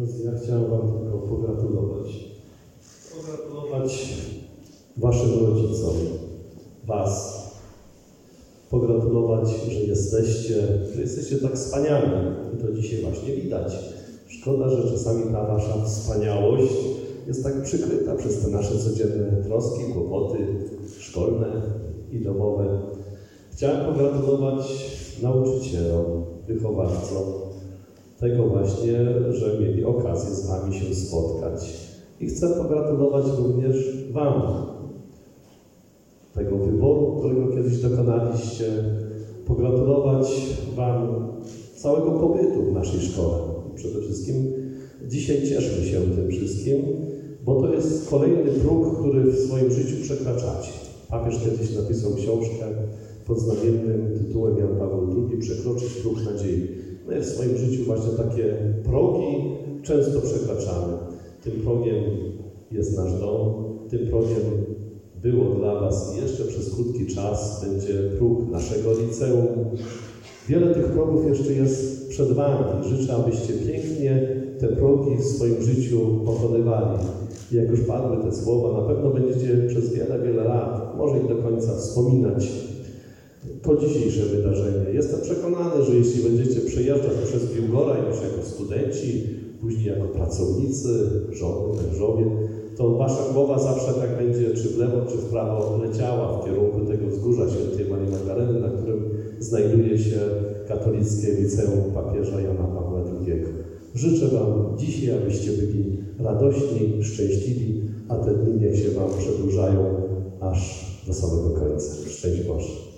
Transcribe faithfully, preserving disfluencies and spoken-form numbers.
Ja chciałem Wam tylko pogratulować. Pogratulować Waszym rodzicom, Was. Pogratulować, że jesteście, że jesteście tak wspaniali. I to dzisiaj właśnie widać. Szkoda, że czasami ta Wasza wspaniałość jest tak przykryta przez te nasze codzienne troski, kłopoty szkolne i domowe. Chciałem pogratulować nauczycielom, wychowawcom tego właśnie, że mieli okazję z Wami się spotkać. I chcę pogratulować również Wam tego wyboru, którego kiedyś dokonaliście. Pogratulować Wam całego pobytu w naszej szkole. Przede wszystkim dzisiaj cieszmy się tym wszystkim, bo to jest kolejny próg, który w swoim życiu przekraczacie. Papież kiedyś napisał książkę pod znamiennym tytułem Jan Paweł drugi Przekroczyć próg nadziei. My w swoim życiu właśnie takie progi często przekraczamy. Tym progiem jest nasz dom, tym progiem było dla Was i jeszcze przez krótki czas będzie próg naszego liceum. Wiele tych progów jeszcze jest przed Wami. Życzę, abyście pięknie te progi w swoim życiu pokonywali. I jak już padły te słowa, na pewno będziecie przez wiele, wiele lat, może i do końca wspominać to dzisiejsze wydarzenie. Jestem przekonany, że jeśli będziecie przejeżdżać przez Biłgoraj już jako studenci, później jako pracownicy, żony, mężowie, to Wasza głowa zawsze tak będzie czy w lewo, czy w prawo leciała w kierunku tego wzgórza Świętej Marii Magdaleny, na którym znajduje się katolickie liceum papieża Jana Pawła drugiego. Życzę Wam dzisiaj, abyście byli radośni, szczęśliwi, a te dni niech się Wam przedłużają aż do samego końca. Szczęść Boże.